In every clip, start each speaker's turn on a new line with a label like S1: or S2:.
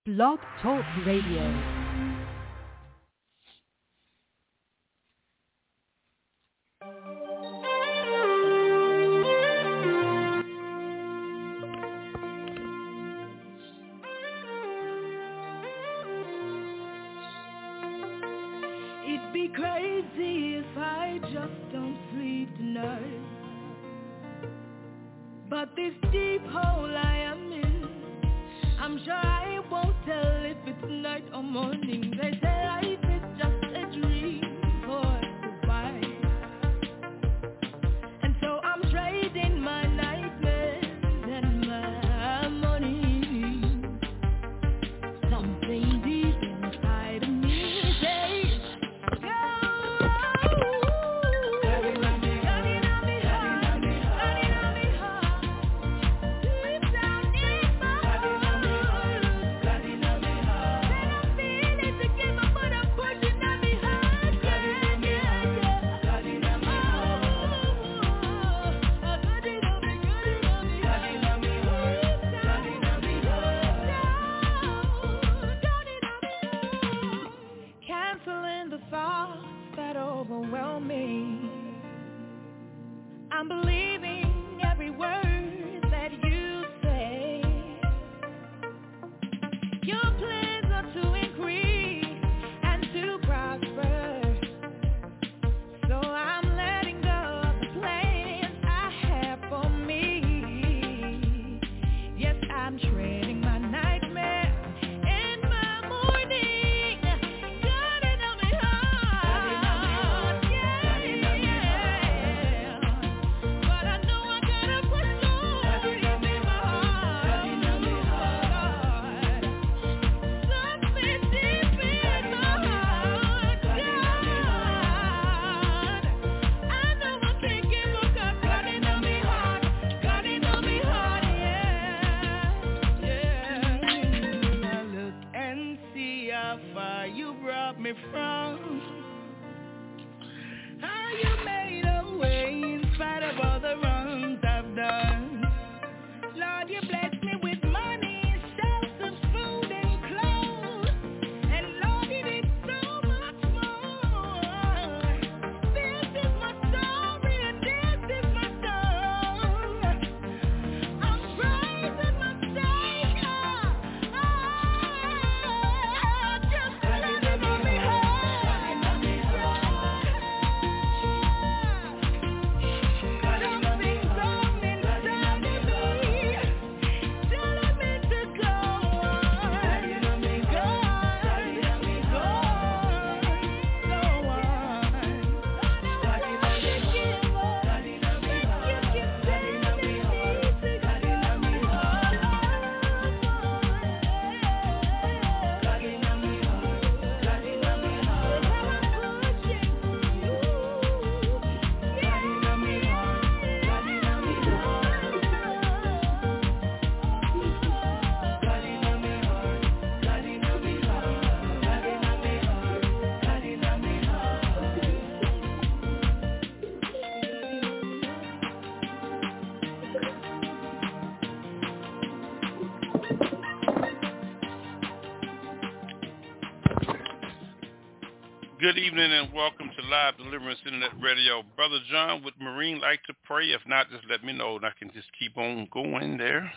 S1: Blog Talk Radio.
S2: It'd be crazy if I just don't sleep tonight. But this deep hole I am in, I'm sure I won't tell if it's night or morning. They say life is just a dream for us to fight. And so I'm trading my nightmares and my money. Something deep inside of me says, go. Gunning on me hard, gunning on me hard. Deep down in my heart, gunning on me hard. Then I feel it to give up, but I'm pushing on me hard. Gunning on me hard, gunning on me hard. Gunning on me, gunning on me, gunning on me hard, gunning on me hard. Canceling the thoughts that overwhelm me. I'm believing every word that you say. Your plans are to increase and to prosper. So I'm letting go of the plans I have for me. Yes, I'm trading my nightmare and my morning. Gunning on me hard, yeah, yeah. But I know I gotta push on. Deep in my heart, something deep in my heart, God. I know I can't give up, 'cause gunning on me hard, yeah, yeah. Now look and see how far you brought me from. How you made a way in spite of all the wrongs I've done. Lord, you blessed me with money, shelter, food, and clothes. And Lord, you did so much more. This is my story and this is my song. I'm praising my Savior. Just gunning on me hard, gunning on me hard. Something's wrong inside of me, telling me to go on, gunning on me hard, gunning on me hard, go on. Gunning on me hard, gunning on me hard, gunning on me hard, gunning on me hard, gunning on me hard, gunning on me hard. I'm pushing you, gunning on me hard, gunning on me hard, gunning on me hard, gunning on me hard, gunning on me hard, gunning on me hard.
S3: Good evening and welcome to Live Deliverance Internet Radio. Brother John, would Marine like to pray? If not, just let me know and I can just keep on going there.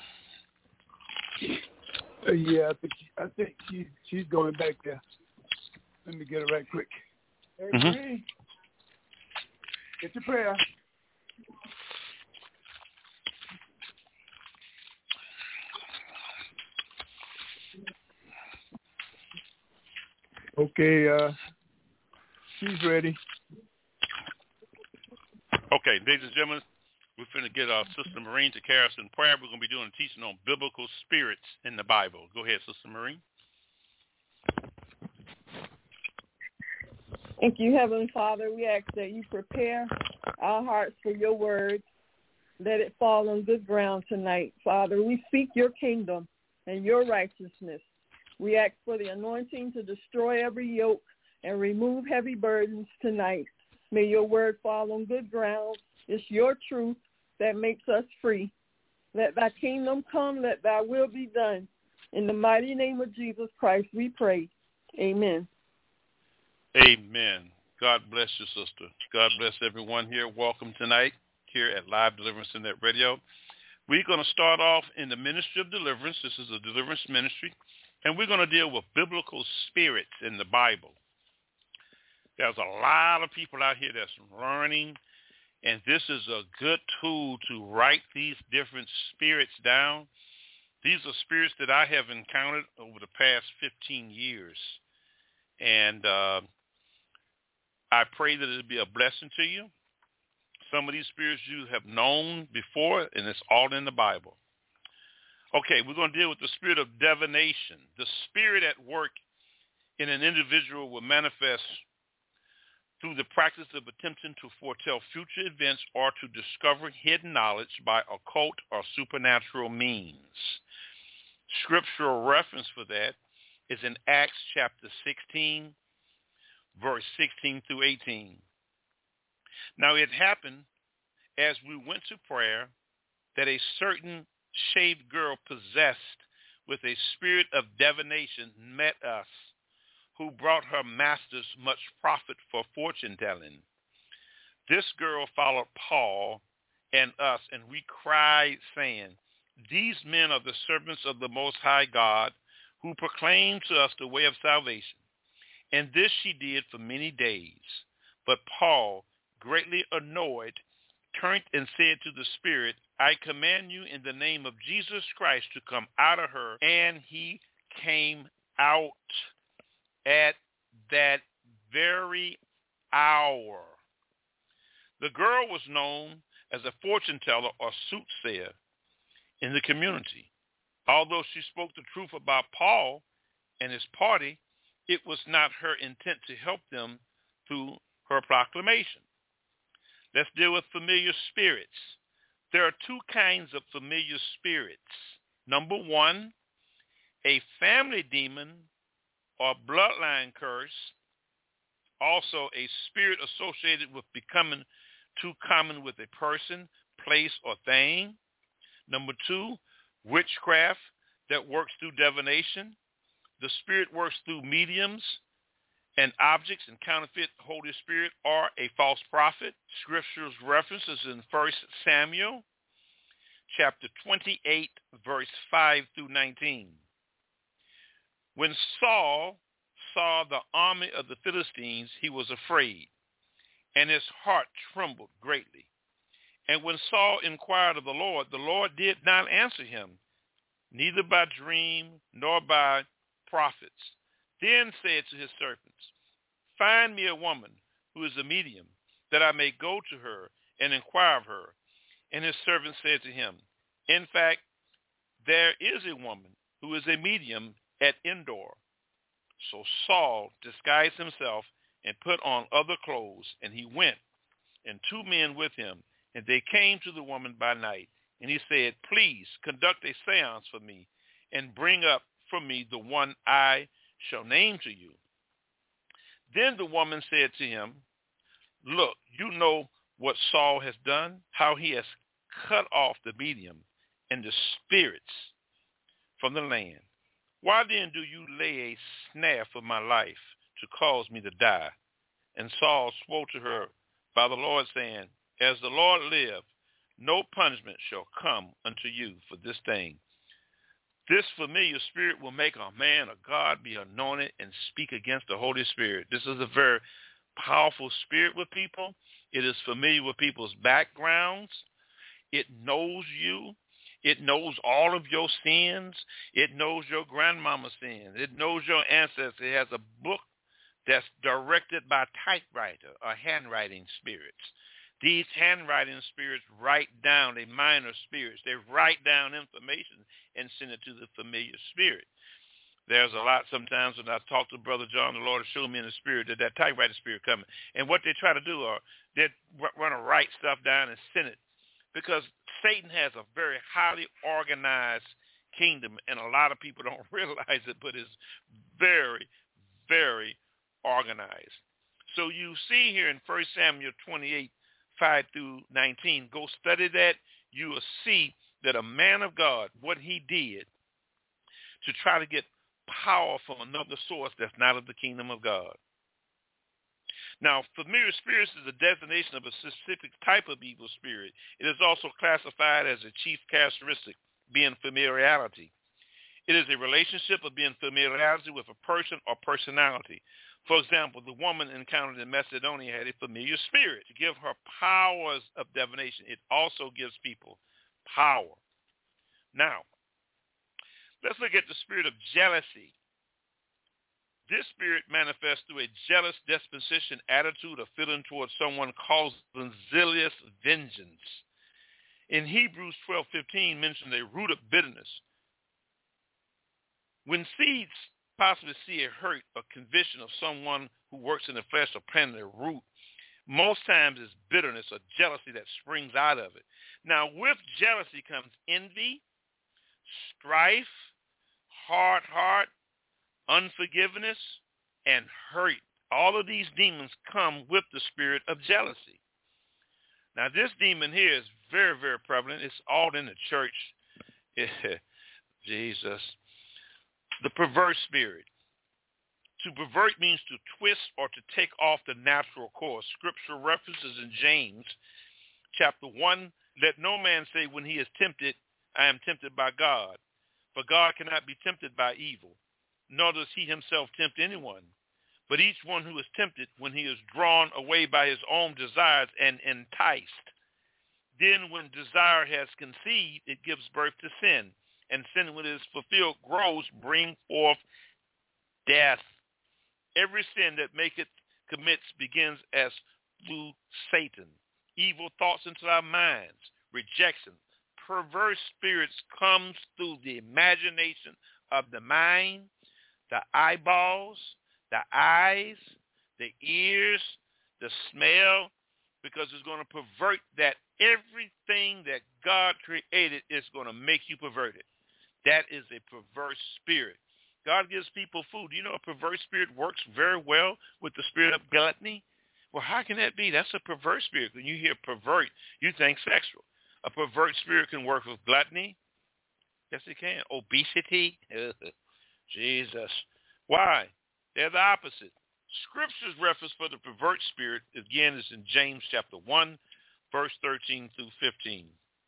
S4: Yeah, I think she's going back there. Let me get her right quick. Hey, Marie, get your prayer. Okay, she's ready.
S3: Okay, ladies and gentlemen, we're finna get our Sister Marine to carry us in prayer. We're going to be doing a teaching on biblical spirits in the Bible. Go ahead, Sister Marine.
S5: Thank you, Heavenly Father. We ask that you prepare our hearts for your word. Let it fall on good ground tonight. Father, we seek your kingdom and your righteousness. We ask for the anointing to destroy every yoke and remove heavy burdens tonight. May your word fall on good ground. It's your truth that makes us free. Let thy kingdom come, let thy will be done In the mighty name of Jesus Christ, we pray. Amen.
S3: Amen. God bless you, sister. God bless everyone here. Welcome tonight here at Live Deliverance Internet Radio. We're going to start off in the ministry of deliverance. This is a deliverance ministry, and we're going to deal with biblical spirits in the Bible. There's a lot of people out here that's learning, and this is a good tool to write these different spirits down. These are spirits that I have encountered over the past 15 years, and I pray that it'll be a blessing to you. Some of these spirits you have known before, and it's all in the Bible. Okay, we're going to deal with the spirit of divination. The spirit at work in an individual will manifest through the practice of attempting to foretell future events or to discover hidden knowledge by occult or supernatural means. Scriptural reference for that is in Acts chapter 16, verse 16 through 18. Now it happened as we went to prayer that a certain shaved girl possessed with a spirit of divination met us, who brought her masters much profit for fortune-telling. This girl followed Paul and us, and we cried, saying, "These men are the servants of the Most High God, who proclaim to us the way of salvation." And this she did for many days. But Paul, greatly annoyed, turned and said to the spirit, "I command you in the name of Jesus Christ to come out of her." And he came out at that very hour. The girl was known as a fortune teller or soothsayer in the community. Although she spoke the truth about Paul and his party, it was not her intent to help them through her proclamation. Let's deal with familiar spirits. There are two kinds of familiar spirits. Number one, a family demon or bloodline curse, also a spirit associated with becoming too common with a person, place, or thing. Number two, witchcraft that works through divination. The spirit works through mediums and objects and counterfeit Holy Spirit or a false prophet. Scripture's references in 1 Samuel chapter 28, verse 5 through 19. When Saul saw the army of the Philistines, he was afraid, and his heart trembled greatly. And when Saul inquired of the Lord did not answer him, neither by dream nor by prophets. Then said to his servants, "Find me a woman who is a medium, that I may go to her and inquire of her." And his servant said to him, "In fact, there is a woman who is a medium at Endor." So Saul disguised himself and put on other clothes, and he went, and 2 men with him, and they came to the woman by night. And he said, "Please conduct a seance for me, and bring up for me the one I shall name to you." Then the woman said to him, "Look, you know what Saul has done, how he has cut off the medium and the spirits from the land. Why then do you lay a snare for my life to cause me to die?" And Saul spoke to her by the Lord, saying, "As the Lord live, no punishment shall come unto you for this thing." This familiar spirit will make a man of God be anointed and speak against the Holy Spirit. This is a very powerful spirit with people. It is familiar with people's backgrounds. It knows you. It knows all of your sins. It knows your grandmama's sins. It knows your ancestors. It has a book that's directed by typewriter or handwriting spirits. These handwriting spirits write down, they minor spirits. They write down information and send it to the familiar spirit. There's a lot sometimes when I talk to Brother John, the Lord will show me in the spirit that typewriter spirit coming. And what they try to do are they want to write stuff down and send it. Because Satan has a very highly organized kingdom, and a lot of people don't realize it, but it's very, very organized. So you see here in 1 Samuel 28, 5 through 19, go study that. You will see that a man of God, what he did to try to get power from another source that's not of the kingdom of God. Now, familiar spirits is a designation of a specific type of evil spirit. It is also classified as a chief characteristic, being familiarity. It is a relationship of being familiarity with a person or personality. For example, the woman encountered in Macedonia had a familiar spirit to give her powers of divination. It also gives people power. Now, let's look at the spirit of jealousy. This spirit manifests through a jealous disposition, attitude, or feeling towards someone causing zealous vengeance. In Hebrews 12:15 mentions a root of bitterness. When seeds possibly see a hurt or conviction of someone who works in the flesh or planting a root, most times it's bitterness or jealousy that springs out of it. Now, with jealousy comes envy, strife, hard heart, unforgiveness, and hurt. All of these demons come with the spirit of jealousy. Now, this demon here is very, very prevalent. It's all in the church. Jesus. The perverse spirit. To pervert means to twist or to take off the natural course. Scripture references in James chapter 1, let no man say when he is tempted, I am tempted by God. For God cannot be tempted by evil, nor does he himself tempt anyone. But each one who is tempted when he is drawn away by his own desires and enticed. Then when desire has conceived, it gives birth to sin. And sin, when it is fulfilled, grows, bring forth death. Every sin that commits begins as through Satan. Evil thoughts into our minds, rejection. Perverse spirits comes through the imagination of the mind, the eyeballs, the eyes, the ears, the smell, because it's going to pervert that. Everything that God created is going to make you perverted. That is a perverse spirit. God gives people food. You know, a perverse spirit works very well with the spirit of gluttony. Well, how can that be? That's a perverse spirit. When you hear pervert, you think sexual. A perverse spirit can work with gluttony. Yes, it can. Obesity. Jesus. Why? They're the opposite. Scripture's reference for the pervert spirit, again, is in James chapter 1, verse 13 through 15.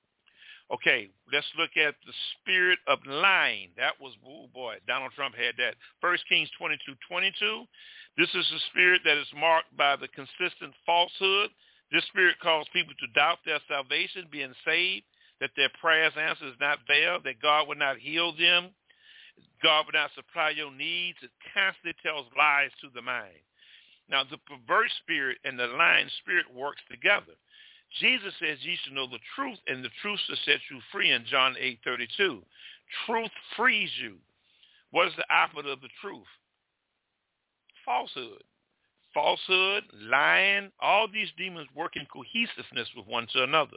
S3: Okay, let's look at the spirit of lying. That was, oh boy, Donald Trump had that. 1 Kings 22:22. This is a spirit that is marked by the consistent falsehood. This spirit causes people to doubt their salvation, being saved, that their prayers answered is not there, that God will not heal them, God will not supply your needs. It constantly tells lies to the mind. Now, the perverse spirit and the lying spirit works together. Jesus says ye should know the truth, and the truth shall set you free in John 8:32. Truth frees you. What is the opposite of the truth? Falsehood. Falsehood, lying, all these demons work in cohesiveness with one to another.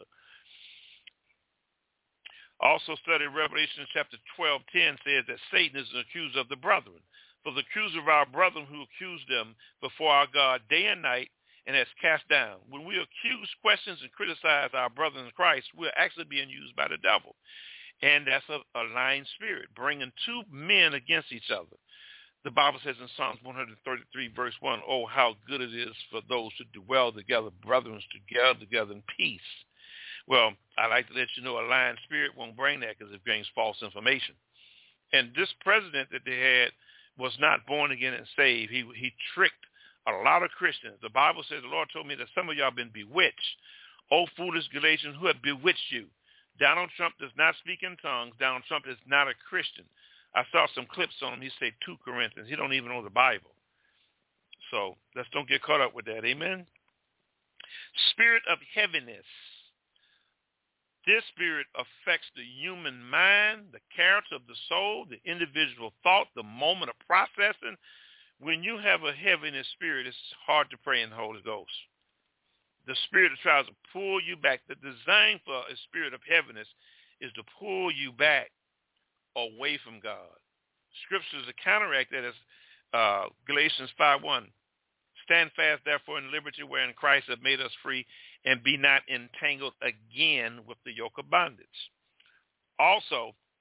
S3: Also study Revelation chapter 12:10 says that Satan is an accuser of the brethren. For the accuser of our brethren who accused them before our God day and night and has cast down. When we accuse, questions, and criticize our brothers in Christ, we're actually being used by the devil. And that's a lying spirit, bringing two men against each other. The Bible says in Psalms 133, verse 1, oh, how good it is for those who dwell together, brethren, to dwell together in peace. Well, I like to let you know a lying spirit won't bring that because it brings false information. And this president that they had was not born again and saved. He tricked a lot of Christians. The Bible says, the Lord told me that some of y'all been bewitched. Oh, foolish Galatians, who have bewitched you? Donald Trump does not speak in tongues. Donald Trump is not a Christian. I saw some clips on him. He said 2 Corinthians. He don't even know the Bible. So let's don't get caught up with that. Amen. Spirit of heaviness. This spirit affects the human mind, the character of the soul, the individual thought, the moment of processing. When you have a heaviness spirit, it's hard to pray in the Holy Ghost. The spirit that tries to pull you back. The design for a spirit of heaviness is to pull you back away from God. Scriptures to counteract that is Galatians 5:1. Stand fast, therefore, in liberty wherein Christ hath made us free, and be not entangled again with the yoke of bondage. Also,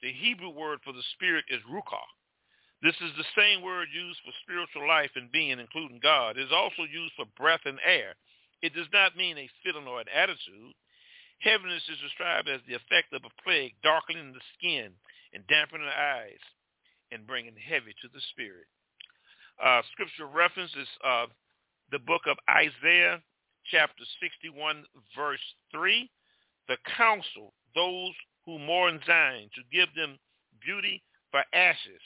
S3: The Hebrew word for the spirit is ruach. This is the same word used for spiritual life and being, including God. It is also used for breath and air. It does not mean a feeling or an attitude. Heaviness is described as the effect of a plague, darkening the skin and dampening the eyes and bringing heavy to the spirit. Scripture reference is the book of Isaiah, chapter 61, verse 3. The counsel, those who mourn Zion, to give them beauty for ashes,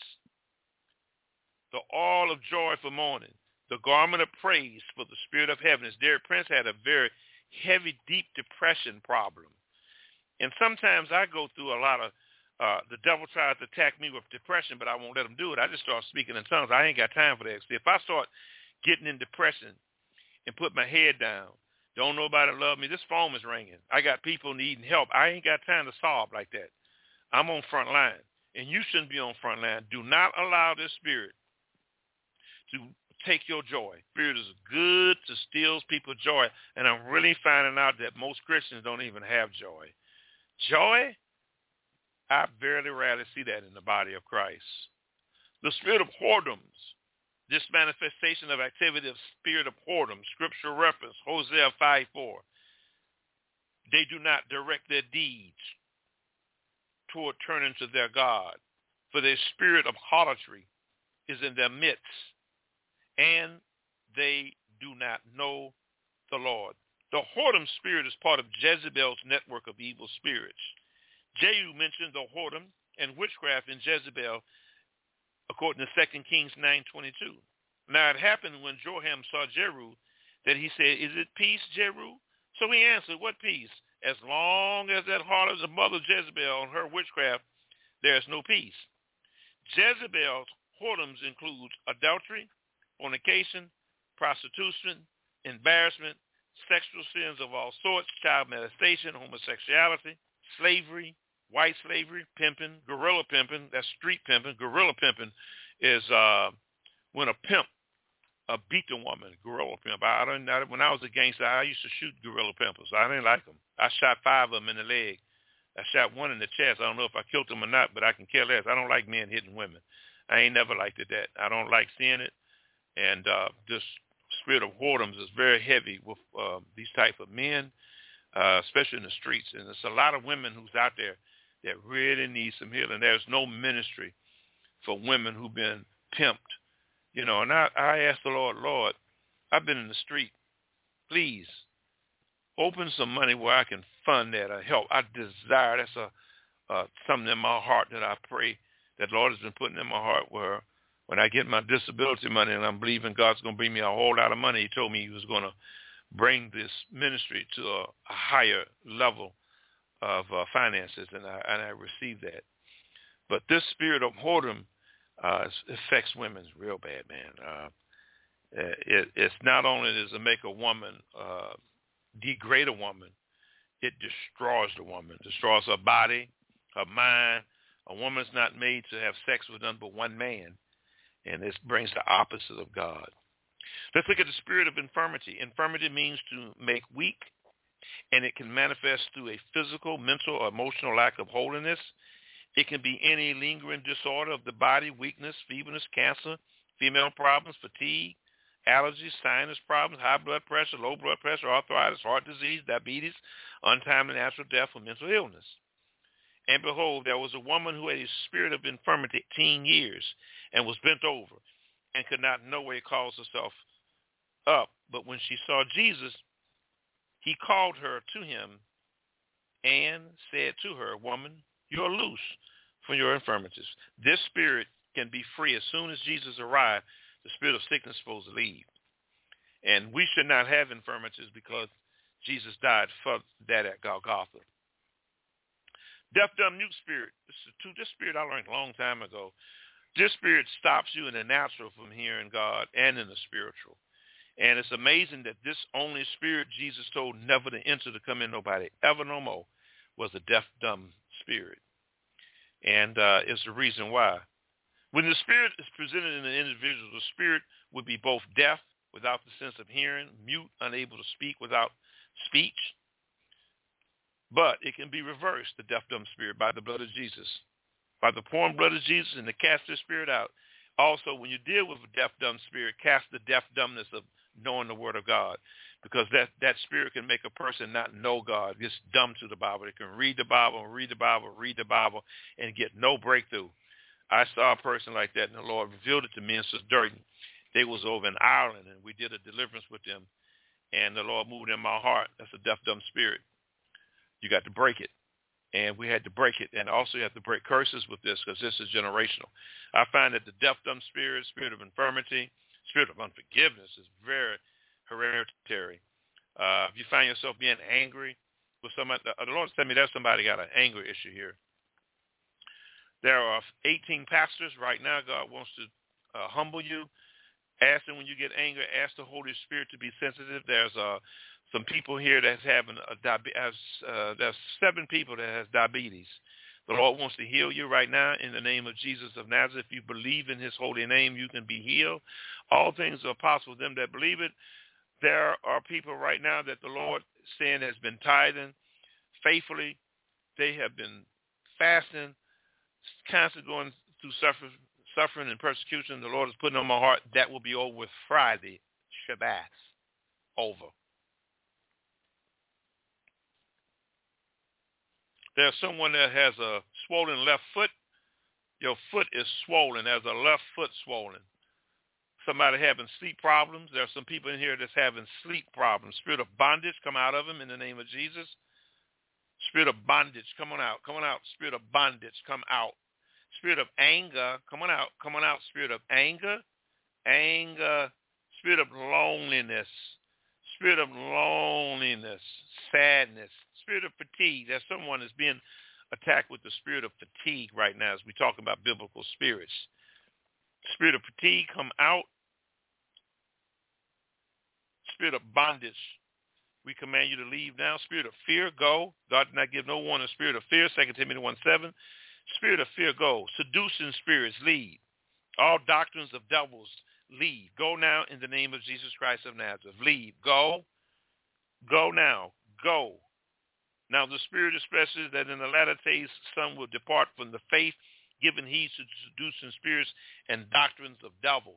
S3: the oil of joy for mourning, the garment of praise for the spirit of heaviness. Derek Prince had a very heavy, deep depression problem. And sometimes I go through a lot of, the devil tries to attack me with depression, but I won't let him do it. I just start speaking in tongues. I ain't got time for that. See, if I start getting in depression and put my head down, don't nobody love me, this phone is ringing. I got people needing help. I ain't got time to solve like that. I'm on front line, and you shouldn't be on front line. Do not allow this spirit to take your joy. Spirit is good to steal people's joy, and I'm really finding out that most Christians don't even have joy. Joy? I very rarely see that in the body of Christ. The spirit of whoredoms, this manifestation of activity of spirit of whoredom, scripture reference, Hosea 5:4. They do not direct their deeds toward turning to their God, for their spirit of harlotry is in their midst, and they do not know the Lord. The whoredom spirit is part of Jezebel's network of evil spirits. Jehu mentioned the whoredom and witchcraft in Jezebel, according to 2 Kings 9:22. Now it happened when Joram saw Jehu that he said, "Is it peace, Jehu?" So he answered, "What peace? As long as that harlot is the mother Jezebel and her witchcraft, there is no peace." Jezebel's whoredoms includes adultery, fornication, prostitution, embarrassment, sexual sins of all sorts, child molestation, homosexuality, slavery, white slavery, pimping, guerrilla pimping. That's street pimping. Guerrilla pimping is when a pimp beat the woman. Guerrilla pimp. When I was a gangster, I used to shoot guerrilla pimpers. I didn't like them. I shot 5 of them in the leg. I shot 1 in the chest. I don't know if I killed them or not, but I can care less. I don't like men hitting women. I ain't never liked it that. I don't like seeing it. And this spirit of whoredoms is very heavy with these type of men, especially in the streets. And there's a lot of women who's out there that really need some healing. There's no ministry for women who've been pimped. You know, and I asked the Lord, I've been in the street. Please, open some money where I can fund that or help. I desire, that's something in my heart that I pray that Lord has been putting in my heart, where when I get my disability money, and I'm believing God's going to bring me a whole lot of money, he told me he was going to bring this ministry to a higher level of finances, and I received that. But this spirit of whoredom affects women real bad, man. It's not only does it make a woman, degrade a woman, it destroys the woman, destroys her body, her mind. A woman's not made to have sex with none but one man, and this brings the opposite of God. Let's look at the spirit of infirmity. Infirmity means to make weak, and it can manifest through a physical, mental, or emotional lack of holiness. It can be any lingering disorder of the body, weakness, feebleness, cancer, female problems, fatigue, allergies, sinus problems, high blood pressure, low blood pressure, arthritis, heart disease, diabetes, untimely natural death, or mental illness. And behold, there was a woman who had a spirit of infirmity 18 years and was bent over and could not in no way cause herself up. But when she saw Jesus, he called her to him and said to her, "Woman, you are loose from your infirmities." This spirit can be free as soon as Jesus arrived. The spirit of sickness is supposed to leave. And we should not have infirmities because Jesus died for that at Golgotha. Deaf, dumb, mute spirit. This spirit I learned a long time ago. This spirit stops you in the natural from hearing God and in the spiritual. And it's amazing that this only spirit Jesus told never to enter to come in nobody ever no more was a deaf, dumb spirit. And it's the reason why. When the spirit is presented in an individual, the spirit would be both deaf without the sense of hearing, mute, unable to speak without speech. But it can be reversed, the deaf, dumb spirit, by the blood of Jesus. by the pouring blood of Jesus and to cast this spirit out. Also, when you deal with a deaf, dumb spirit, cast the deaf dumbness of knowing the word of God, because that spirit can make a person not know God, just dumb to the Bible. They can read the Bible, and get no breakthrough. I saw a person like that, and the Lord revealed it to me in Sister Durden. They was over in Ireland, and we did a deliverance with them, and the Lord moved in my heart. That's a deaf, dumb spirit. You got to break it, and we had to break it, and also you have to break curses with this, because this is generational. I find that the deaf, dumb spirit, spirit of infirmity, spirit of unforgiveness is very hereditary. If you find yourself being angry with somebody, the Lord said me there's somebody got an anger issue here. There are 18 pastors right now. God wants to humble you. Ask them when you get angry. Ask the Holy Spirit to be sensitive. There's some people here that's having there's 7 people that has diabetes. The Lord wants to heal you right now in the name of Jesus of Nazareth. If you believe in his holy name, you can be healed. All things are possible to them that believe it. There are people right now that the Lord saying has been tithing faithfully. They have been fasting, constantly going through suffering and persecution. The Lord is putting on my heart. That will be over with Friday, Shabbat, over. There's someone that has a swollen left foot. Your foot is swollen. There's a left foot swollen. Somebody having sleep problems. There are some people in here that's having sleep problems. Spirit of bondage, come out of them in the name of Jesus. Spirit of bondage, come on out. Come on out. Spirit of bondage, come out. Spirit of anger, come on out. Come on out. Spirit of anger, spirit of loneliness, sadness, spirit of fatigue. There's someone that's being attacked with the spirit of fatigue right now as we talk about biblical spirits. Spirit of fatigue, come out. Spirit of bondage, we command you to leave now. Spirit of fear, go. God did not give no one a spirit of fear. 2 Timothy 1:7. Spirit of fear, go. Seducing spirits, leave. All doctrines of devils, leave. Go now in the name of Jesus Christ of Nazareth. Leave. Go. Go now. Go. Now the Spirit expresses that in the latter days some will depart from the faith, giving heed to seducing spirits and doctrines of devils.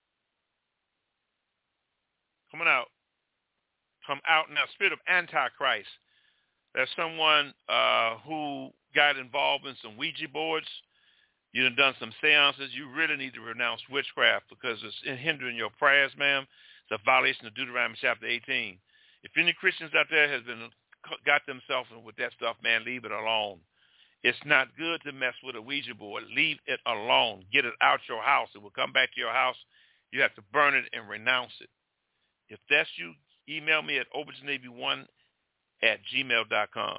S3: Coming out. Come out now. Spirit of Antichrist. There's someone who got involved in some Ouija boards. You done some seances. You really need to renounce witchcraft because it's hindering your prayers, ma'am. It's a violation of Deuteronomy chapter 18. If any Christians out there has got themselves with that stuff, man, leave it alone. It's not good to mess with a Ouija board. Leave it alone. Get it out your house. It will come back to your house. You have to burn it and renounce it. If that's you, email me at obertnavy1@gmail.com.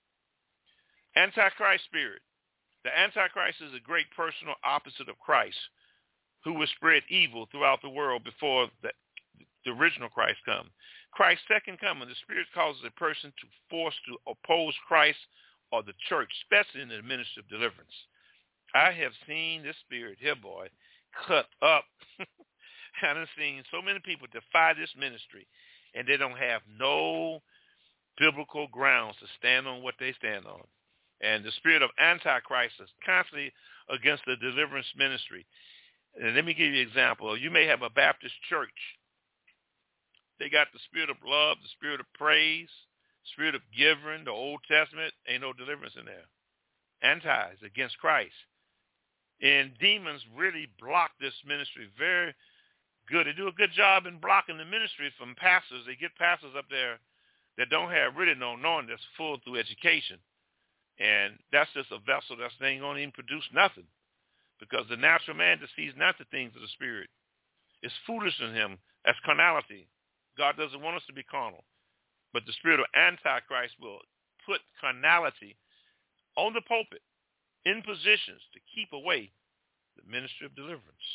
S3: Antichrist spirit. The Antichrist is a great personal opposite of Christ who will spread evil throughout the world before the original Christ comes. Christ's second coming, the spirit causes a person to force to oppose Christ or the church, especially in the ministry of deliverance. I have seen this spirit here, boy, cut up. I've seen so many people defy this ministry, and they don't have no biblical grounds to stand on what they stand on. And the spirit of Antichrist is constantly against the deliverance ministry. And let me give you an example. You may have a Baptist church. They got the spirit of love, the spirit of praise, spirit of giving, the Old Testament. Ain't no deliverance in there. Anti is against Christ. And demons really block this ministry very good. They do a good job in blocking the ministry from pastors. They get pastors up there that don't have really no knowing, that's full through education. And that's just a vessel that's ain't going to even produce nothing, because the natural man deceives not the things of the spirit. It's foolish in him. That's carnality. God doesn't want us to be carnal. But the spirit of Antichrist will put carnality on the pulpit in positions to keep away the ministry of deliverance.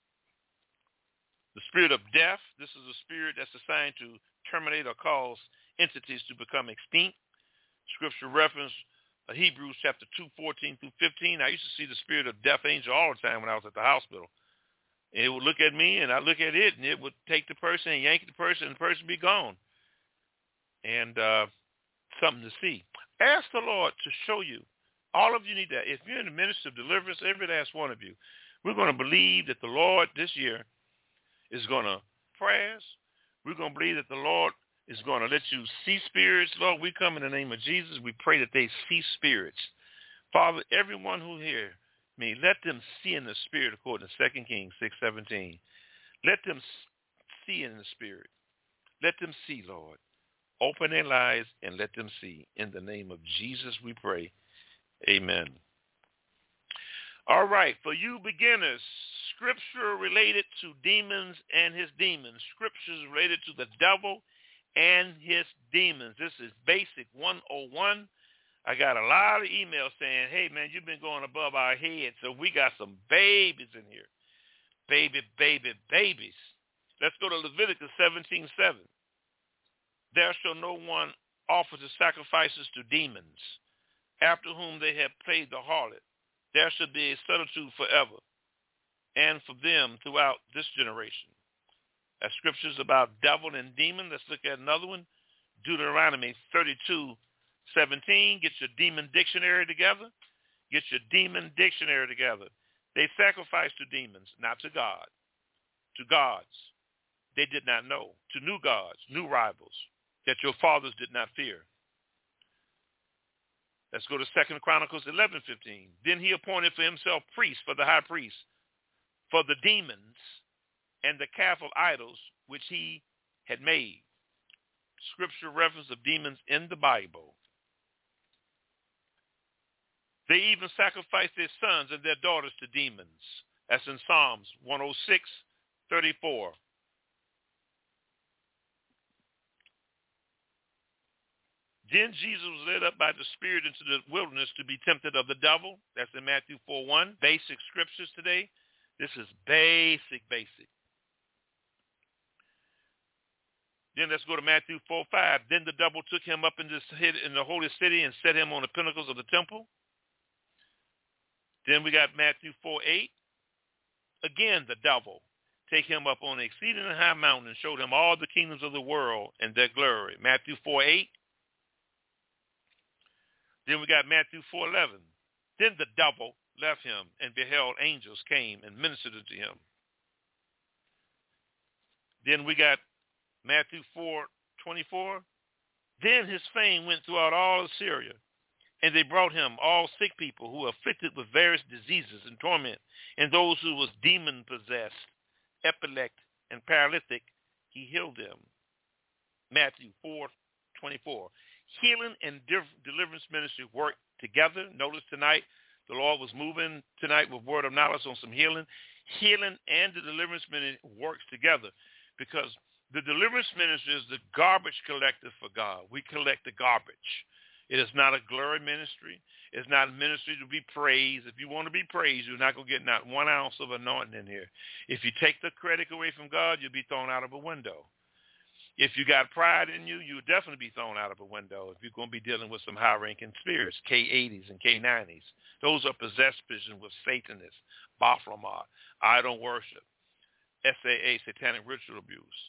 S3: The spirit of death, this is a spirit that's assigned to terminate or cause entities to become extinct. Scripture reference Hebrews chapter 2:14-15. I used to see the spirit of death angel all the time when I was at the hospital. And it would look at me, and I look at it, and it would take the person and yank the person, and the person would be gone. And something to see. Ask the Lord to show you All of you need that. If you're in the ministry of deliverance, every last one of you, we're going to believe that the Lord this year is going to prayers. We're going to believe that the Lord is going to let you see spirits. Lord, we come in the name of Jesus. We pray that they see spirits. Father, everyone who hear me, let them see in the spirit according to 2 Kings 6:17. Let them see in the spirit. Let them see, Lord. Open their lives and let them see. In the name of Jesus we pray. Amen. All right, for you beginners, scripture related to demons and his demons. Scriptures related to the devil and his demons. This is basic 101. I got a lot of emails saying, hey, man, you've been going above our heads, so we got some babies in here. Babies. Let's go to Leviticus 17:7. There shall no one offer the sacrifices to demons, after whom they have played the harlot. There shall be a servitude forever, and for them throughout this generation. That's scriptures about devil and demon. Let's look at another one. Deuteronomy 32:17. Get your demon dictionary together. Get your demon dictionary together. They sacrificed to demons, not to God. To gods they did not know. To new gods, new rivals that your fathers did not fear. Let's go to 2 Chronicles 11:15. Then he appointed for himself priests for the high priest, for the demons and the calf of idols which he had made. Scripture reference of demons in the Bible. They even sacrificed their sons and their daughters to demons. That's in Psalms 106:34. Then Jesus was led up by the Spirit into the wilderness to be tempted of the devil. That's in Matthew 4:1. Basic scriptures today. This is basic. Then let's go to Matthew 4:5. Then the devil took him up in the holy city and set him on the pinnacles of the temple. Then we got Matthew 4:8. Again, the devil take him up on an exceedingly high mountain and showed him all the kingdoms of the world and their glory. Matthew 4:8. Then we got Matthew 4:11. Then the devil left him and beheld angels came and ministered to him. Then we got Matthew 4:24. Then his fame went throughout all of Syria, and they brought him all sick people who were afflicted with various diseases and torment, and those who was demon-possessed, epileptic, and paralytic, he healed them. Matthew 4:24. Healing and deliverance ministry work together. Notice tonight the Lord was moving tonight with word of knowledge on some healing. Healing and the deliverance ministry works together because the deliverance ministry is the garbage collector for God. We collect the garbage. It is not a glory ministry. It's not a ministry to be praised. If you want to be praised, you're not going to get not 1 ounce of anointing in here. If you take the credit away from God, you'll be thrown out of a window. If you got pride in you, you'll definitely be thrown out of a window if you're going to be dealing with some high-ranking spirits, K80s and K90s. Those are possessed spirits with Satanists, Baphomet, idol worship, SAA, satanic ritual abuse.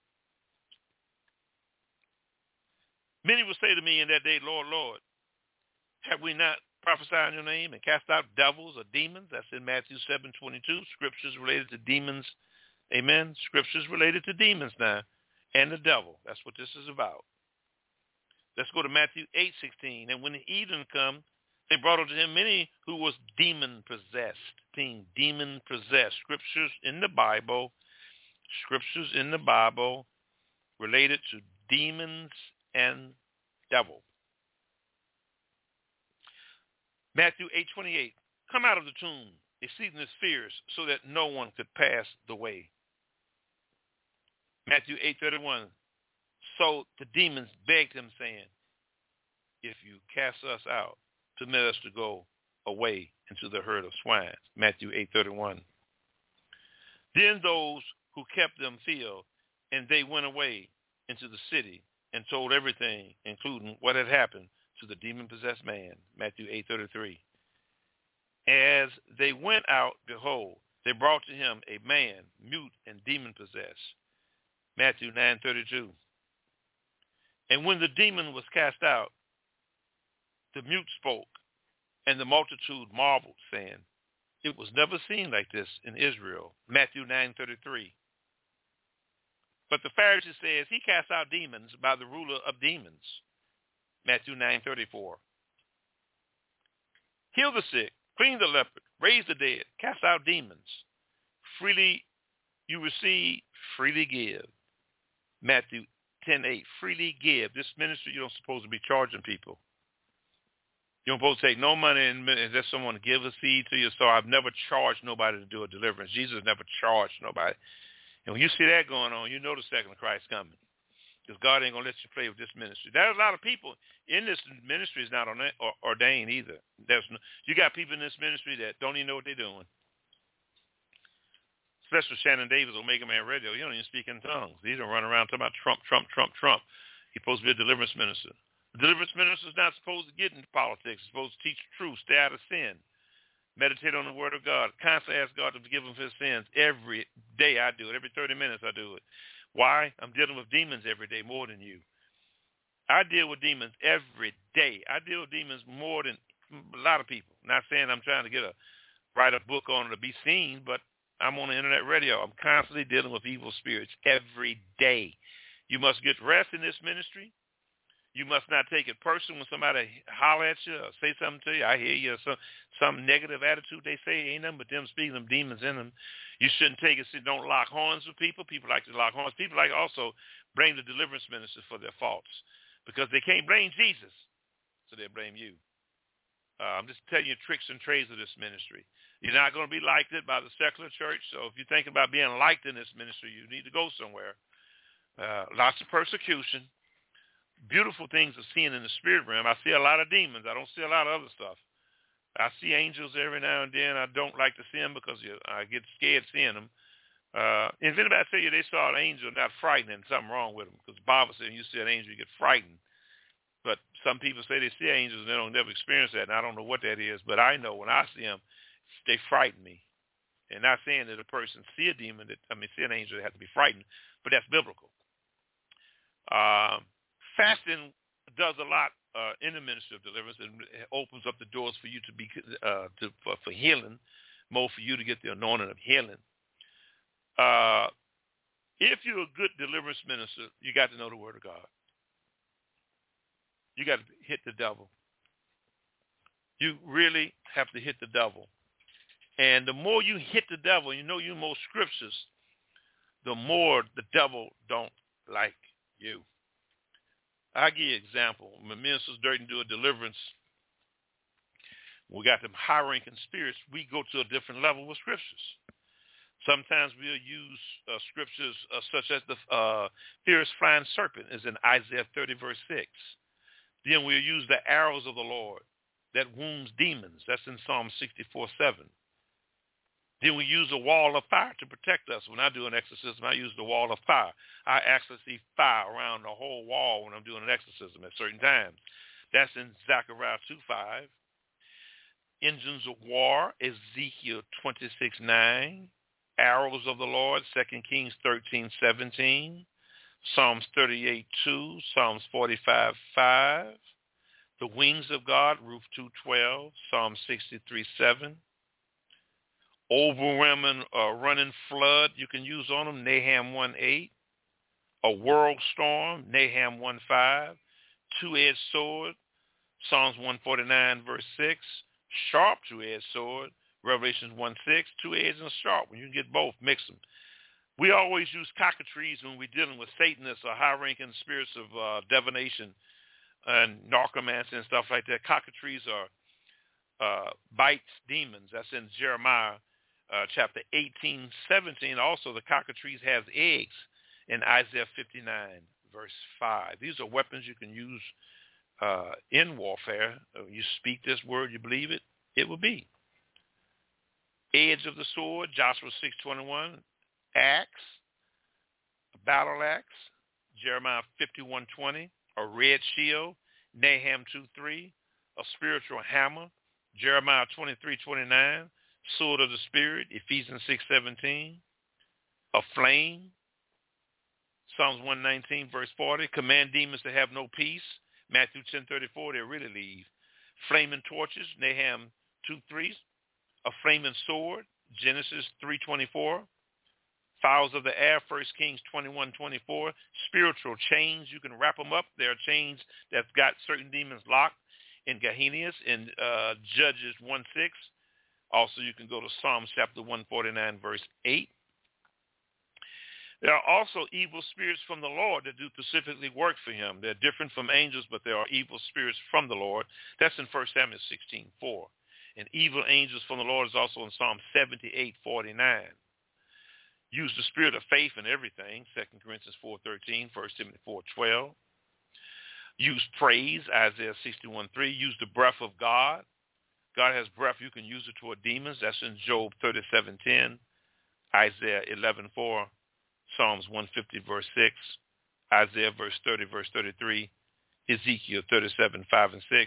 S3: Many will say to me in that day, Lord, Lord, have we not prophesied in your name and cast out devils or demons? That's in Matthew 7:22. Scriptures related to demons. Amen. Scriptures related to demons now. And the devil. That's what this is about. Let's go to Matthew 8:16. And when the evening come, they brought unto him many who was demon-possessed. Demon-possessed. Scriptures in the Bible related to demons and devil. Matthew 8:28. Come out of the tomb, exceeding his fears, so that no one could pass the way. Matthew 8:31. So the demons begged him, saying, if you cast us out, permit us to go away into the herd of swine. Matthew 8:31. Then those who kept them filled, and they went away into the city and told everything, including what had happened to the demon-possessed man. Matthew 8:33. As they went out, behold, they brought to him a man, mute and demon-possessed. Matthew 9:32. And when the demon was cast out, the mute spoke, And the multitude marveled, saying, it was never seen like this in Israel. Matthew 9:33. But the Pharisee says, he casts out demons by the ruler of demons. Matthew 9:34. Heal the sick, clean the leopard, raise the dead, cast out demons. Freely you receive, freely give. Matthew 10:8. Freely give. This ministry, you don't supposed to be charging people. You don't supposed to take no money and let someone give a seed to you. So I've never charged nobody to do a deliverance. Jesus never charged nobody. And when you see that going on, you know the second of Christ coming. Because God ain't going to let you play with this ministry. There's a lot of people in this ministry is not ordained either. You got people in this ministry that don't even know what they're doing. Especially Shannon Davis on Mega Man Radio. He don't even speak in tongues. He don't run around talking about Trump, Trump, Trump, Trump. He's supposed to be a deliverance minister. The deliverance minister is not supposed to get into politics. He's supposed to teach the truth, stay out of sin, meditate on the word of God, constantly ask God to forgive him for his sins. Every day I do it. Every 30 minutes I do it. Why? I'm dealing with demons every day more than you. I deal with demons every day. I deal with demons more than a lot of people. Not saying I'm trying to write a book on it to be seen, but I'm on the internet radio. I'm constantly dealing with evil spirits every day. You must get rest in this ministry. You must not take it personal when somebody holler at you or say something to you. I hear you, some negative attitude they say, ain't nothing but them speaking, them demons in them. You shouldn't take it. Don't lock horns with people. People like to lock horns. People like to also blame the deliverance ministers for their faults because they can't blame Jesus, so they blame you. I'm just telling you tricks and trades of this ministry. You're not going to be liked by the secular church, so if you're thinking about being liked in this ministry, you need to go somewhere. Lots of persecution. Beautiful things are seen in the spirit realm. I see a lot of demons. I don't see a lot of other stuff. I see angels every now and then. I don't like to see them because I get scared seeing them. If anybody tell you they saw an angel not frightening, something wrong with them because the Bible says when you see an angel, you get frightened. But some people say they see angels and they don't never experience that, and I don't know what that is. But I know when I see them, they frighten me. And not saying that a person see a demon, see an angel, they have to be frightened, but that's biblical. Fasting does a lot in the ministry of deliverance and opens up the doors for you to be for healing, more for you to get the anointing of healing. If you're a good deliverance minister, you got to know the word of God. You got to hit the devil. You really have to hit the devil. And the more you hit the devil, you know more scriptures, the more the devil don't like you. I'll give you an example. When ministers Durden do a deliverance, we got them high-ranking spirits, we go to a different level with scriptures. Sometimes we'll use scriptures such as the fierce flying serpent is in Isaiah 30, verse 6. Then we'll use the arrows of the Lord that wounds demons. That's in Psalm 64:7. Then we use a wall of fire to protect us. When I do an exorcism, I use the wall of fire. I actually see fire around the whole wall when I'm doing an exorcism at certain times. That's in Zechariah 2:5. Engines of war, Ezekiel 26:9. Arrows of the Lord, 2 Kings 13:17. Psalms 38:2. Psalms 45:5. The wings of God, Ruth 2:12. Psalm 63:7. Overwhelming running flood you can use on them, Nahum 1:8. A world storm, Nahum 1:5. Two-edged sword, Psalms 149, verse 6. Sharp two-edged sword, Revelations 1:6. Two-edged and sharp. When you can get both, mix them. We always use cockatrices when we're dealing with Satanists or high-ranking spirits of divination and narcomancy and stuff like that. Cockatrices are bites, demons. That's in Jeremiah chapter 18:17. Also, the cockatrice has eggs in Isaiah 59, verse 5. These are weapons you can use in warfare. You speak this word, you believe it, it will be. Edge of the sword, Joshua 6:21. Axe, a battle axe, Jeremiah 51:20. A red shield, Nahum 2:3. A spiritual hammer, Jeremiah 23:29. Sword of the Spirit, Ephesians 6:17. A flame, Psalms 119, verse 40. Command demons to have no peace, Matthew 10:34. They really leave. Flaming torches, Nahum 2:3. A flaming sword, Genesis 3:24. Fowls of the air, 1 Kings 21:24. Spiritual chains, you can wrap them up. There are chains that's got certain demons locked in Gehenna in Judges 1:6. Also, you can go to Psalms chapter 149, verse 8. There are also evil spirits from the Lord that do specifically work for him. They're different from angels, but there are evil spirits from the Lord. That's in 1 Samuel 16:4. And evil angels from the Lord is also in Psalm 78:49. Use the spirit of faith in everything, 2 Corinthians 4:13, 1 Timothy 4:12. Use praise, Isaiah 61:3. Use the breath of God. God has breath. You can use it toward demons. That's in Job 37:10, Isaiah 11:4, Psalms 150, verse 6, Isaiah verse 30, verse 33, Ezekiel 37:5 and 6.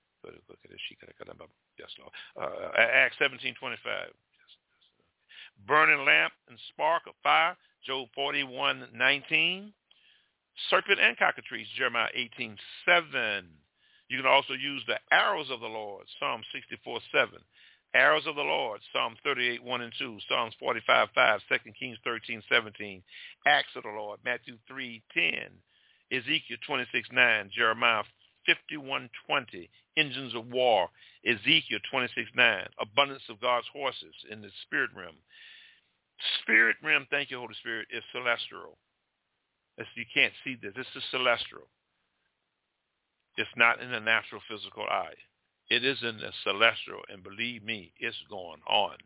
S3: Yes, Lord. Acts 17:25. Burning lamp and spark of fire, Job 41:19. Serpent and cockatrice, Jeremiah 18:7. You can also use the arrows of the Lord, Psalm 64:7. Arrows of the Lord, Psalm 38:1 and 2, Psalms 45:5, 2 Kings 13:17. Acts of the Lord, Matthew 3:10, Ezekiel 26:9, Jeremiah 51:20. Engines of war, Ezekiel 26:9. Abundance of God's horses in the spirit realm. Spirit realm, thank you, Holy Spirit, is celestial. You can't see this. This is celestial. It's not in the natural physical eye. It is in the celestial, and believe me, it's going on.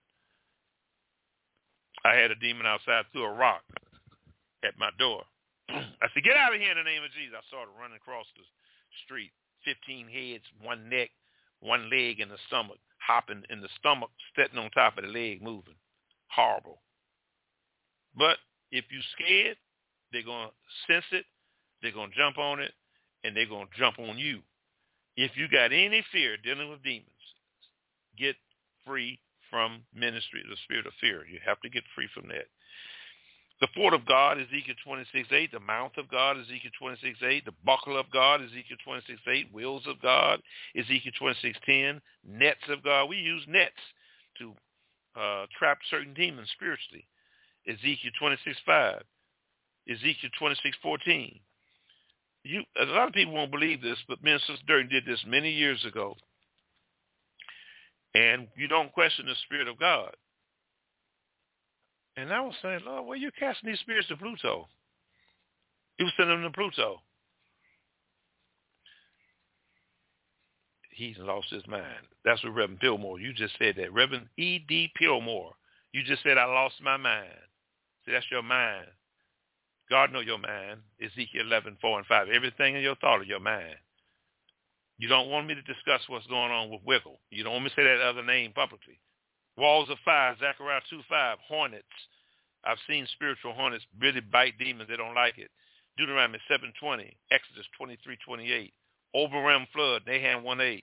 S3: I had a demon outside threw a rock at my door. I said, get out of here in the name of Jesus. I started running across the street. 15 heads, one neck, one leg in the stomach, hopping in the stomach, sitting on top of the leg, moving. Horrible. But if you're scared, they're going to sense it, they're going to jump on it, and they're going to jump on you. If you got any fear dealing with demons, get free from ministry, the spirit of fear. You have to get free from that. The fort of God, Ezekiel 26:8. The mouth of God, Ezekiel 26:8. The buckle of God, Ezekiel 26:8. Wheels of God, Ezekiel 26:10. Nets of God. We use nets to trap certain demons spiritually. Ezekiel 26:5. Ezekiel 26:14. A lot of people won't believe this, but me and Sister Durden did this many years ago. And you don't question the Spirit of God. And I was saying, Lord, where are you casting these spirits to Pluto? He was sending them to Pluto. He's lost his mind. That's what Reverend Pillmore, you just said that. Reverend E.D. Pillmore, you just said, I lost my mind. See, that's your mind. God know your mind. Ezekiel 11:4 and 5. Everything in your thought of your mind. You don't want me to discuss what's going on with Wiggle. You don't want me to say that other name publicly. Walls of fire, Zechariah 2:5. Hornets. I've seen spiritual hornets really bite demons. They don't like it. Deuteronomy 7:20. Exodus 23:28. Overwhelmed flood, Nahum 1:8.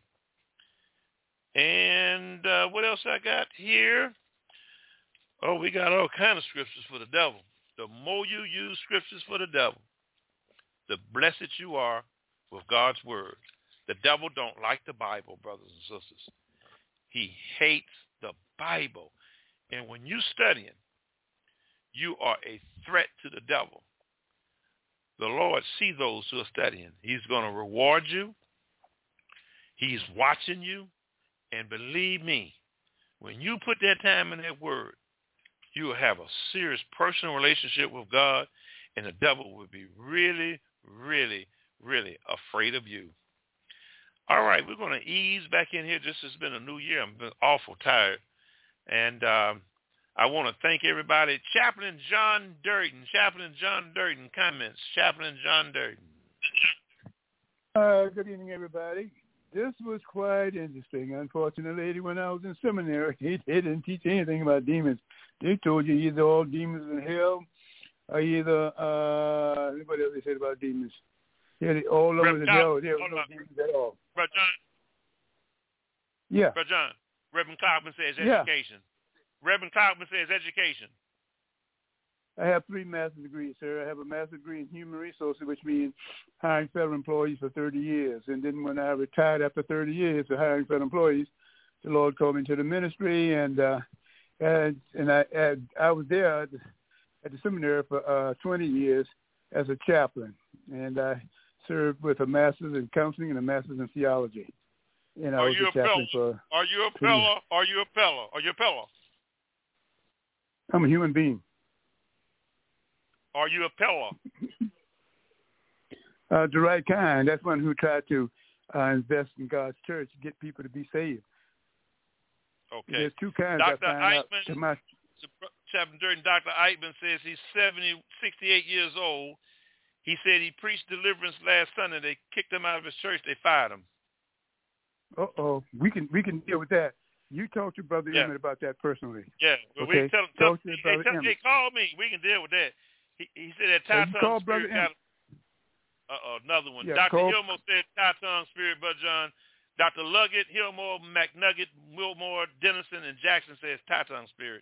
S3: And what else I got here? Oh, we got all kind of scriptures for the devil. The more you use scriptures for the devil, the blessed you are with God's word. The devil don't like the Bible, brothers and sisters. He hates the Bible. And when you're studying, you are a threat to the devil. The Lord sees those who are studying. He's going to reward you. He's watching you. And believe me, when you put that time in that word, you will have a serious personal relationship with God, and the devil will be really, really, really afraid of you. All right, we're going to ease back in here. This has been a new year. I'm awful tired. And I want to thank everybody. Chaplain John Durden. Comments. Chaplain John Durden.
S4: Good evening, everybody. This was quite interesting. Unfortunately, when I was in seminary, they didn't teach anything about demons. They told you either all demons in hell or either, what else they said about demons? Yeah, all over the hell. There were no demons at all.
S3: Brother John.
S4: Yeah.
S3: Brother John, Reverend Cogman says education. Yeah. Reverend Cogman says education.
S4: I have 3 master's degrees, sir. I have a master's degree in human resources, which means hiring federal employees for 30 years. And then when I retired after 30 years of hiring federal employees, the Lord called me to the ministry, and I was there at the seminary for 20 years as a chaplain, and I served with a master's in counseling and a master's in theology. And I was a chaplain for.
S3: Are you a fellow? Are you a fellow? Are you a fellow?
S4: I'm a human being.
S3: Are you a fellow?
S4: The right kind. That's one who tried to invest in God's church to get people to be saved.
S3: Okay.
S4: There's 2 kinds.
S3: Dr. Eichmann, Chaplain Durden, Dr. Eichmann says he's 68 years old. He said he preached deliverance last Sunday. They kicked him out of his church. They fired him.
S4: Uh-oh. We can deal with that. You talk to Brother Emmett about that personally.
S3: Yeah. Well,
S4: okay.
S3: We they call me. We can deal with that. He said that tie-tongue spirit got another one.
S4: Yeah,
S3: Dr. Hillmore said tie-tongue spirit, Brother John. Dr. Luggett, Hillmore, McNugget, Wilmore, Dennison, and Jackson says tie-tongue spirit.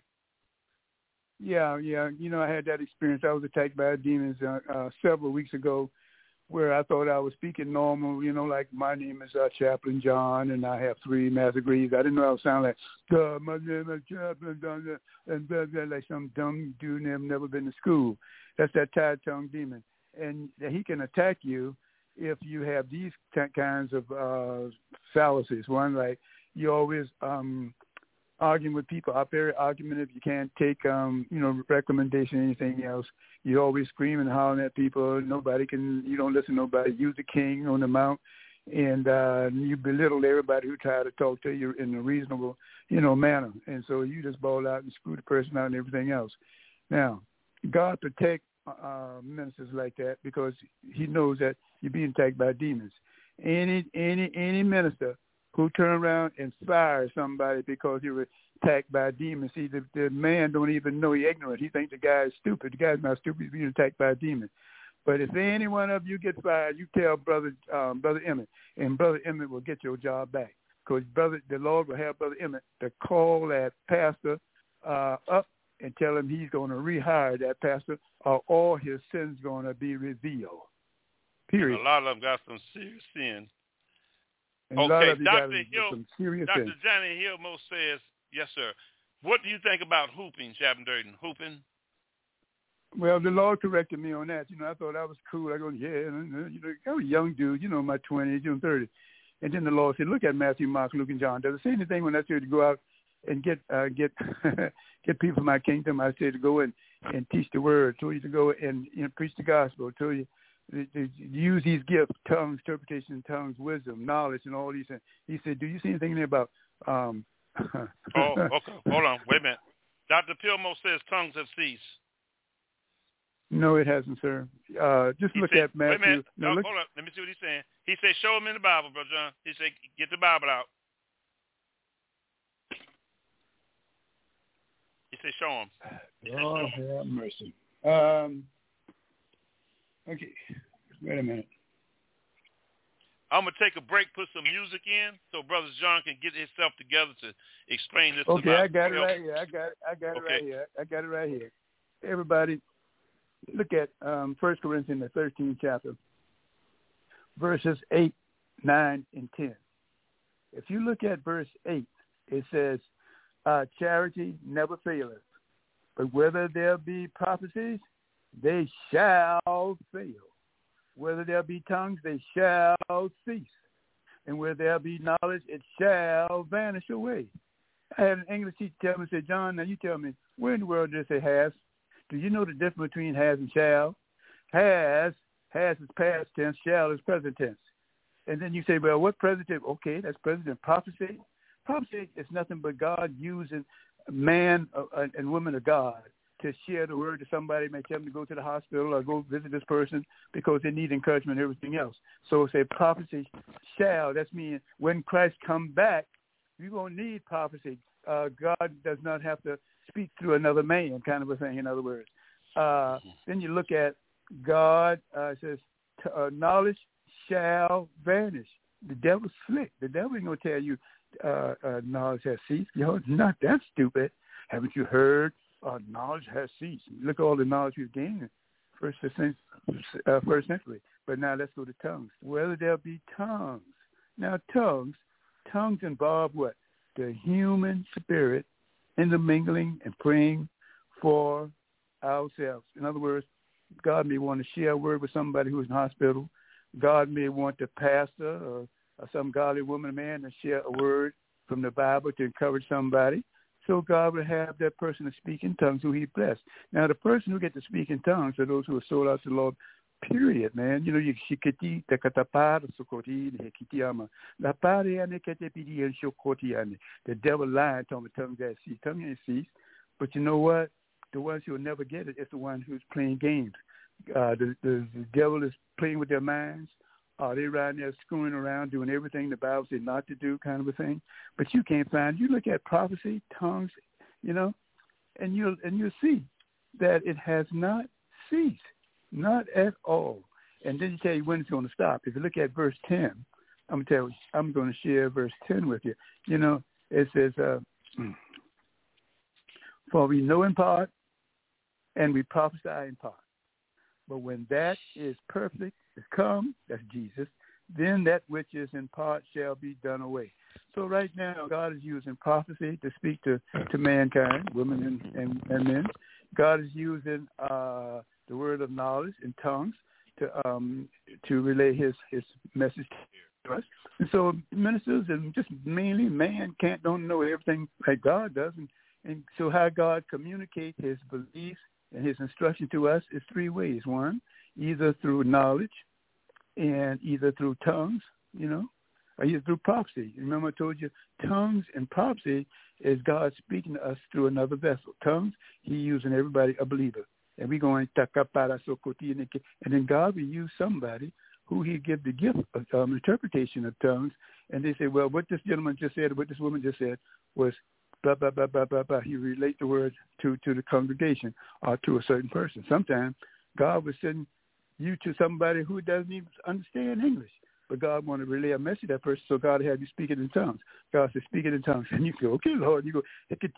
S4: Yeah. You know, I had that experience. I was attacked by demons several weeks ago where I thought I was speaking normal, you know, like my name is Chaplain John, and I have 3 master's degrees. I didn't know I would sound like, my name is Chaplain John, and blah, blah, like some dumb dude never been to school. That's that tied-tongue demon. And he can attack you if you have these kinds of fallacies. One, like you always arguing with people, are very argumentative. You can't take, recommendation or anything else. You're always screaming and hollering at people. You don't listen to nobody. You're the king on the mount. And you belittle everybody who try to talk to you in a reasonable, manner. And so you just ball out and screw the person out and everything else. Now, God protect ministers like that because he knows that you're being attacked by demons. Any minister who turn around and fire somebody because he was attacked by demons. See, the man don't even know he's ignorant. He thinks the guy is stupid. The guy's not stupid. He's being attacked by a demon. But if any one of you get fired, you tell Brother Emmett, and Brother Emmett will get your job back. Because the Lord will have Brother Emmett to call that pastor up and tell him he's going to rehire that pastor or all his sins going to be revealed. Period.
S3: And a lot of them got some serious sin.
S4: And
S3: okay,
S4: Dr.
S3: Johnny Hillmore says, yes, sir. What do you think about hooping, Chaplain Durden? Hooping?
S4: Well, the Lord corrected me on that. I thought I was cool. I go, yeah. I was a young dude, my 20s, 30s. And then the Lord said, look at Matthew, Mark, Luke, and John. Does it say anything when I said to go out and get get people from my kingdom? I said to go and teach the word. Told you to go and preach the gospel. Told you to use these gifts, tongues, interpretation, tongues, wisdom, knowledge, and all these things. He said, do you see anything there about...
S3: Oh, okay. Hold on. Wait a minute. Dr. Pillmore says tongues have ceased.
S4: No, it hasn't, sir. Just look at Matthew.
S3: Wait a minute. Hold on. Let me see what he's saying. He said, show him in the Bible, Brother John. He said, get the Bible out. He said, show him.
S4: Oh, have mercy. Okay. Wait a minute.
S3: I'm going to take a break, put some music in, so Brother John can get himself together to explain this.
S4: Okay, I got it right here. I got it right here. Everybody, look at 1 Corinthians, the 13th chapter, verses 8, 9, and 10. If you look at verse 8, it says, charity never faileth, but whether there be prophecies, they shall fail. Whether there be tongues, they shall cease. And where there be knowledge, it shall vanish away. I had an English teacher tell me, say, John, now you tell me, where in the world does it say has? Do you know the difference between has and shall? Has is past tense, shall is present tense. And then you say, well, what present tense? Okay, that's present tense. Prophecy. Prophecy is nothing but God using man and woman of God to share the word to somebody, may tell them to go to the hospital or go visit this person because they need encouragement and everything else. So say prophecy shall. That's mean when Christ come back, you're going to need prophecy. God does not have to speak through another man, kind of a thing, in other words. Then you look at God, it says, knowledge shall vanish. The devil's slick. The devil ain't going to tell you knowledge has ceased. Not that stupid. Haven't you heard knowledge has ceased. Look at all the knowledge we've gained in first century. But now let's go to tongues. Whether there be tongues. Now tongues involve what? The human spirit intermingling and praying for ourselves. In other words, God may want to share a word with somebody who's in hospital. God may want the pastor or some godly woman or man to share a word from the Bible to encourage somebody. So God will have that person to speak in tongues who he blessed. Now, the person who gets to speak in tongues are those who are sold out to the Lord, period, man. You know, you shikiti te katapara sokoti ne kitiama. La pare ane kete pidi en shokoti ane. The devil lied on the tongue that sees. Tongue ain't cease. But you know what? The ones who will never get it is the one who's playing games. The devil is playing with their minds. They riding there screwing around, doing everything the Bible said not to do, kind of a thing. But you can't find. You look at prophecy, tongues, you know, and you'll see that it has not ceased, not at all. And then you tell you when it's going to stop. If you look at verse 10, I'm going to share verse 10 with you. You know, it says, "For we know in part, and we prophesy in part. But when that is perfect, is come," that's Jesus, "then that which is in part shall be done away." So right now, God is using prophecy to speak to mankind, women and men. God is using the word of knowledge in tongues to relay his message to us. And so ministers and just mainly man don't know everything like God does. And so how God communicates his beliefs and his instruction to us is three ways. One, either through knowledge, and either through tongues, you know, or either through prophecy. Remember I told you, tongues and prophecy is God speaking to us through another vessel. Tongues, he using everybody a believer. And we're going, and then God will use somebody who he give the gift of interpretation of tongues. And they say, well, what this gentleman just said, what this woman just said was blah, blah, blah, blah, blah, blah. He relate the word to the congregation or to a certain person. Sometimes God will send you to somebody who doesn't even understand English, but God want to relay a message to that person, so God have you speaking in tongues. God says, speaking in tongues. And you go, okay, Lord. You go,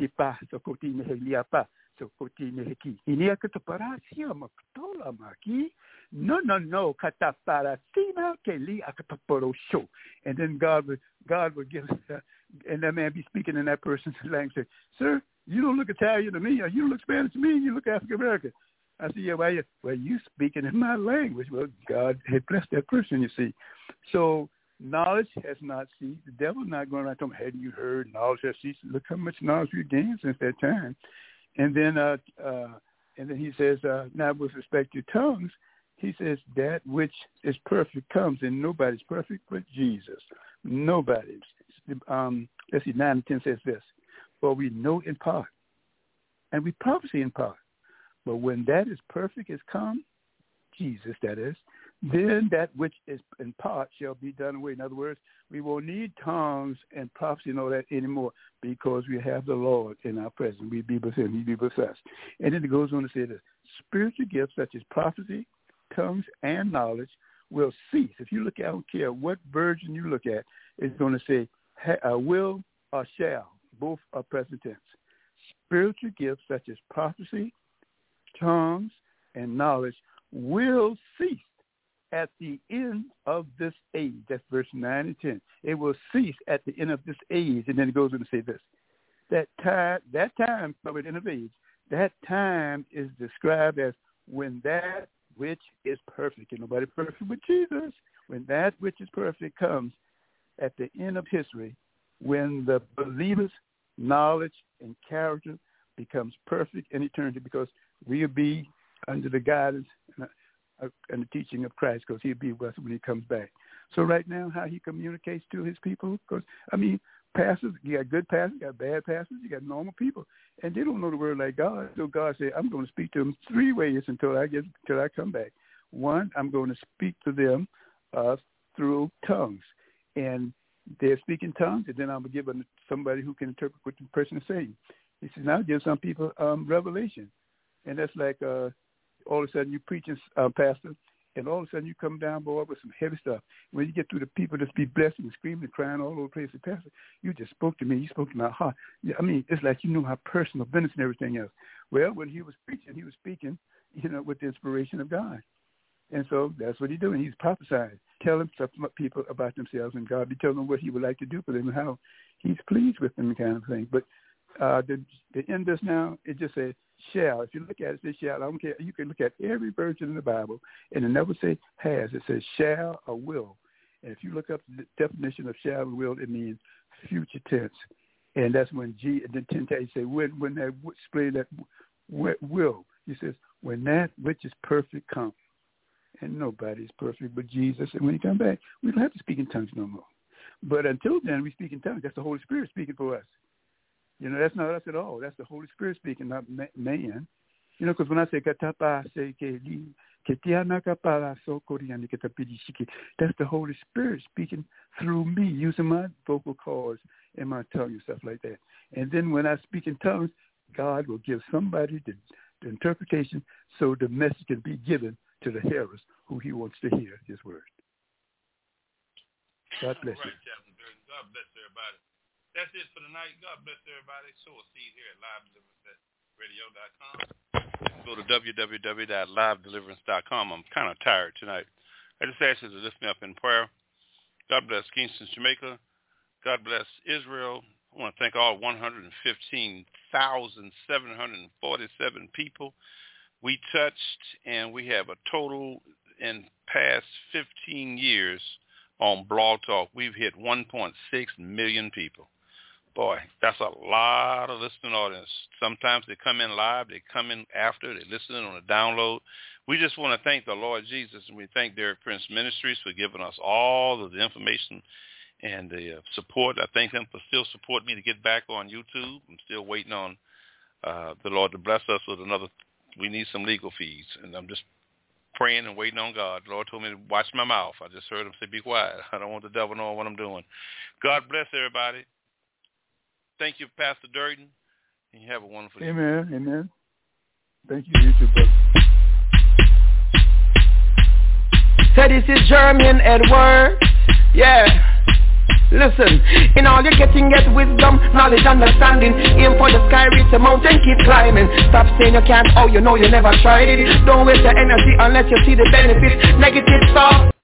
S4: no. And then God will give, and that man be speaking in that person's language. Say, sir, you don't look Italian to me. You don't look Spanish to me. You look African American. I said, yeah, well, you speaking in my language. Well, God had blessed that person, you see. So knowledge has not ceased. The devil's not going around telling me, hadn't you heard knowledge has ceased? Look how much knowledge we've gained since that time. And then he says, now with respect to tongues, he says that which is perfect comes, and nobody's perfect but Jesus. Nobody's. Let's see, 9 and 10 says this. For we know in part, and we prophesy in part. But when that is perfect is come, Jesus that is, then that which is in part shall be done away. In other words, we won't need tongues and prophecy and all that anymore because we have the Lord in our presence. We be with him, he be with us. And then it goes on to say this, spiritual gifts such as prophecy, tongues, and knowledge will cease. If you look at, I don't care what version you look at, it's going to say will or shall. Both are present tense. Spiritual gifts such as prophecy, tongues, and knowledge will cease at the end of this age. That's verse 9 and 10. It will cease at the end of this age. And then it goes on to say this. That time of the end of age, that time is described as when that which is perfect, and nobody perfect but Jesus, when that which is perfect comes at the end of history, when the believer's knowledge and character becomes perfect in eternity, because we'll be under the guidance and the teaching of Christ, because he'll be with us when he comes back. So right now, how he communicates to his people, because, pastors, you got good pastors, you got bad pastors, you got normal people, and they don't know the word like God. So God said, I'm going to speak to them three ways until I come back. One, I'm going to speak to them through tongues, and they're speaking tongues, and then I'm going to give them somebody who can interpret what the person is saying. He says, now give some people revelation. And that's like all of a sudden you preaching, pastor, and all of a sudden you come down, boy, with some heavy stuff. When you get through the people just be blessing and screaming and crying all over the place, pastor, you just spoke to me. You spoke to my heart. Yeah, it's like you know my personal business and everything else. Well, when he was preaching, he was speaking, with the inspiration of God. And so that's what he's doing. He's prophesying, telling people about themselves, and God be telling them what he would like to do for them and how he's pleased with them, kind of thing. But the end this now, it just says shall. If you look at it, it says shall. I don't care. You can look at every version in the Bible, and it never says has. It says shall or will. And if you look up the definition of shall and will, it means future tense. And that's when the 10 times say when that display that will. He says when that which is perfect comes. And nobody's perfect but Jesus. And when he comes back, we don't have to speak in tongues no more. But until then, we speak in tongues. That's the Holy Spirit speaking for us. That's not us at all. That's the Holy Spirit speaking, not man. Because when I say katapa, that's the Holy Spirit speaking through me, using my vocal cords and my tongue and stuff like that. And then when I speak in tongues, God will give somebody the interpretation so the message can be given to the hearers who he wants to hear his word. God bless you.
S3: God bless everybody. That's it for tonight. God bless everybody. Sow a seed here at livedeliverance.radio.com. Go to www.livedeliverance.com. I'm kind of tired tonight. I just ask you to lift me up in prayer. God bless Kingston, Jamaica. God bless Israel. I want to thank all 115,747 people we touched, and we have a total in past 15 years on Blog Talk. We've hit 1.6 million people. Boy, that's a lot of listening audience. Sometimes they come in live, they come in after, they listen on a download. We just want to thank the Lord Jesus, and we thank Derek Prince Ministries for giving us all of the information and the support. I thank them for still supporting me to get back on YouTube. I'm still waiting on the Lord to bless us with another. We need some legal fees, and I'm just praying and waiting on God. The Lord told me to watch my mouth. I just heard him say, be quiet. I don't want the devil knowing what I'm doing. God bless everybody. Thank you, Pastor Durden, and you have a wonderful day.
S4: Amen. Amen. Thank you, you too, brother.
S1: So this is Jermaine Edwards. Yeah. Listen, in all you're getting, get wisdom, knowledge, understanding. Aim for the sky, reach the mountain, keep climbing. Stop saying you can't, you never tried it. Don't waste your energy unless you see the benefits. Negative stuff.